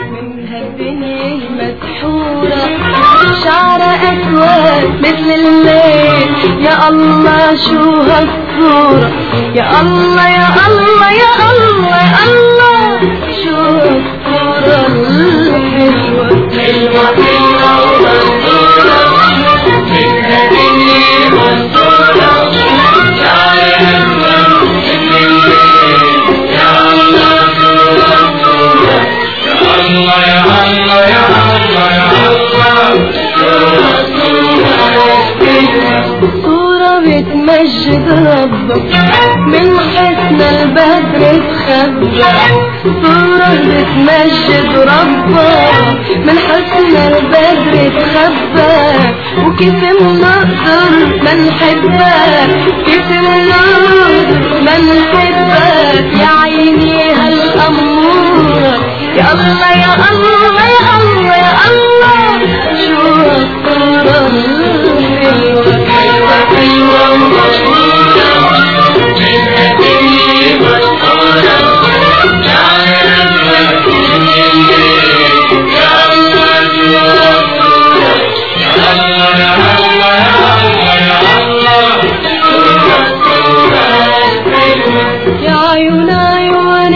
منها الدنيا مسحورة، شعر أسود مثل الليل، يا الله شو هالصورة، يا الله يا الله يا الله يا الله، شو هالصورة الحلوة. حلوة حلوة ومنصورة، منها الدنيا مسحورة، شعر أسود مثل الليل، يا الله شو هالصورة، يا الله يا الله يا الله يا الله، شو هالصورة الحلوة. صورة بتمجد ربك من حسن البدر تخبى، صورة بتمجد ربك من حسن البدر تخبى، وكيف منقدر ما نحبك، كيف منقدر ما نحبك، يا عيني هالأمورة، يا الله يا الله يا الله يا الله، شو هالصورة الحلوة. حلوة حلوة ومشهورة، منها الدنيا مسحورة، شعر أسود مثل الليل، يا الله شو هالصورة، يا الله يا الله يا الله يا الله، شو هالصورة الحلوة. يا عيون عيون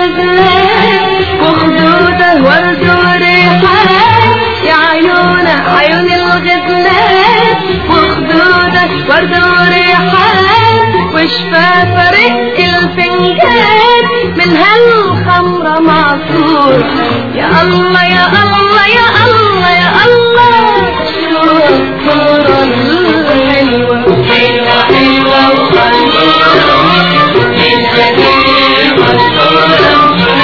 البلاد وخدوده ورد وريحان، يا عيون عيون الغزلان وخدوده ورد وريحان، وشفاف رق الفنجان من هالخمرة معصورة، يا الله يا الله يا الله يا الله، شو هالصورة الحلوة. حلوة حلوة ومنصورة، منها الدنيا مسحورة،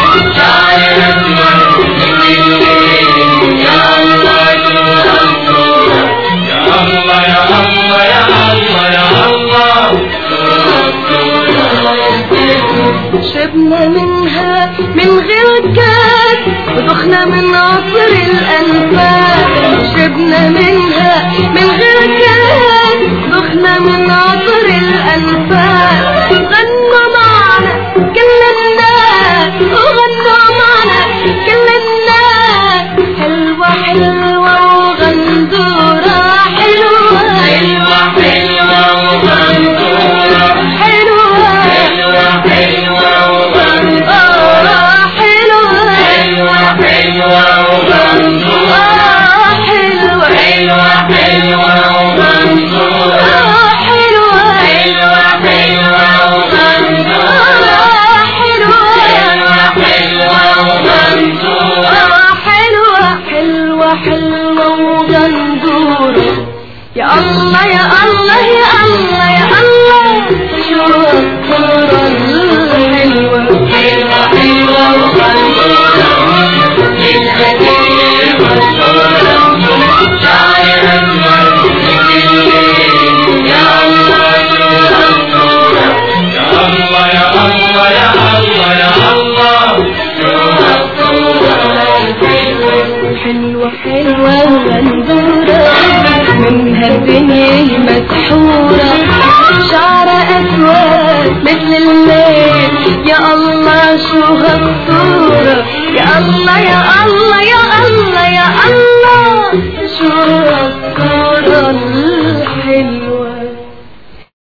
شعر أسود مثل الليل، يا الله شو هالصورة، يا الله يا الله يا الله يا الله، شو هالصورة الحلوة. شربنا منها من غير كاس ودخنا من عصر الأنفاس، شربنا منها من غير كاس دخنا من عصر الأنفاس، غنوا معنا كل الناس وغنوا معنا كل الناس، حلوة حلوة وغندورة، حلوة حلوة حلوة وغندورة، حلوة حلوة حلوة وغندورة، حلوة حلوة حلوة وغندورة، حلوة حلوة حلوة وغندورة، حلوة حلوة حلوة وغندورة، حلوة حلوة وغندورة، حلوة حلوة حلوة وغندورة، يا الله يا الله يا الله يا الله، شو هالصورة الحلوة. حلوة حلوة وغندورة، منها الدنيا مسحورة، شعر أسود مثل الليل، يا الله شو هالصورة، يا الله يا الله يا الله يا الله، شو هالصورة الحلوة. حلوة حلوة وغندورة، منها الدنيا مسحورة، شعر أسود مثل الليل، يا الله شو هالصورة، يا الله يا الله